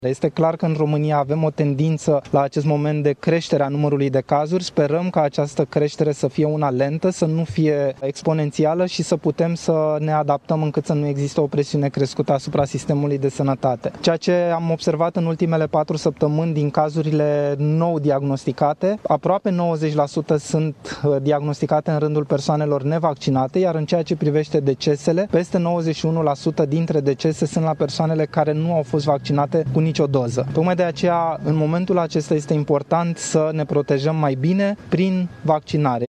Este clar că în România avem o tendință la acest moment de creștere a numărului de cazuri. Sperăm ca această creștere să fie una lentă, să nu fie exponențială și să putem să ne adaptăm încât să nu există o presiune crescută asupra sistemului de sănătate. Ceea ce am observat în ultimele 4 săptămâni din cazurile nou diagnosticate, aproape 90% sunt diagnosticate în rândul persoanelor nevaccinate, iar în ceea ce privește decesele, peste 91% dintre decese sunt la persoanele care nu au fost vaccinate cu nicio doză. Tocmai de aceea, în momentul acesta este important să ne protejăm mai bine prin vaccinare.